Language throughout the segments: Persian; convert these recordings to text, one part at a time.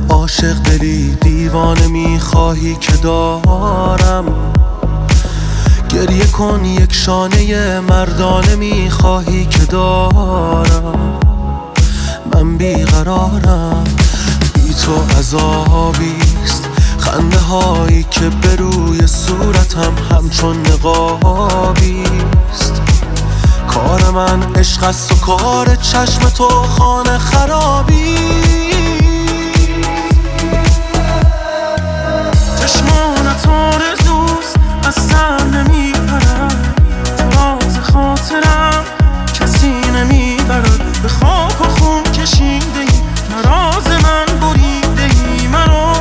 عاشق دلی دیوانه میخواهی که دارم، گریه کن یک شانه مردانه میخواهی که دارم. من بیقرارم، بی تو عذابیست، خنده هایی که به روی صورتم همچون نقابیست. کار من عشق است و کار چشم تو خانه خرابی. چشمانت آرزوست از سر نمیپرد، تو راز خاطرم کسی نمیبرد. به خاک و خون کشیده ای نراز من بریده ای مرا.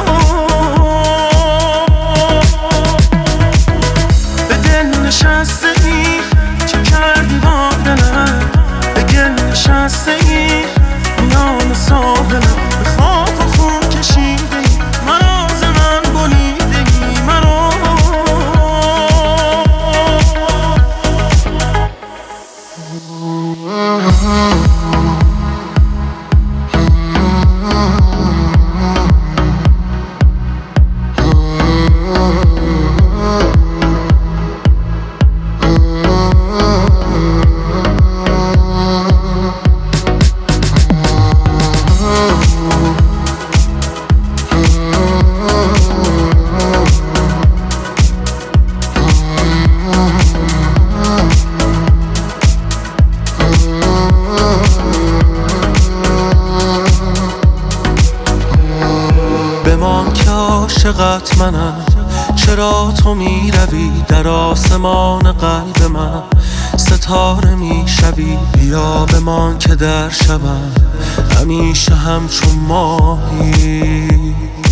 به دل نشسته ای چه کردی با دلم، به گل نشسته ای میان ساحلم. به خاک و خون کشیده ای نراز من بریده ای مرا. بمان که عاشقت منم، چرا تو میروی در آسمان قلب من ستاره میشوی. بیا بمان که در شبم همیشه همچون ماهی.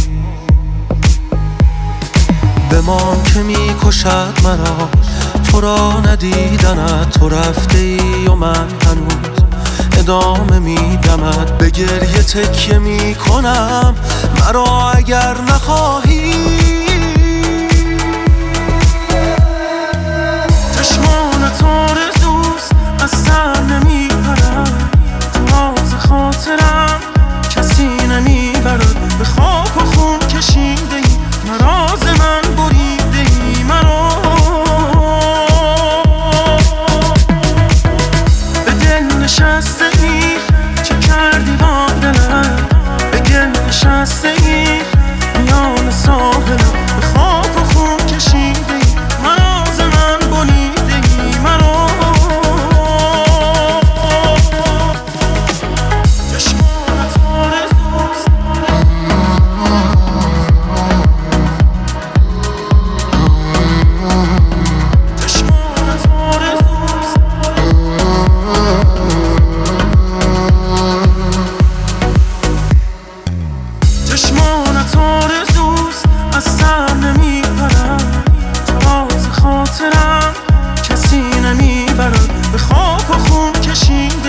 بمان که میکشد مرا تو را ندیدنت، تو رفته ای و من هنوز ادامه میدمد. به گریه تکیه میکنم مرا اگر نخواهی. چشمانت آرزوست از سر نمیپرد، تو راز خاطرم کسی نمیبرد. به خاک و خون کشیده ای نراز من بریده ای مرا. به دل نشسته ای چه کردی با دلم، به گل نشسته ای میان ساحلم. به خاک و خون کشیده ای نراز من بریده ای مرا. چشمانت آرزوست چشمانت آرزوست چشمانت آرزوست از سر نمیپرد، تو راز خاطرم کسی نمیبرد. به خاک و خون کشیده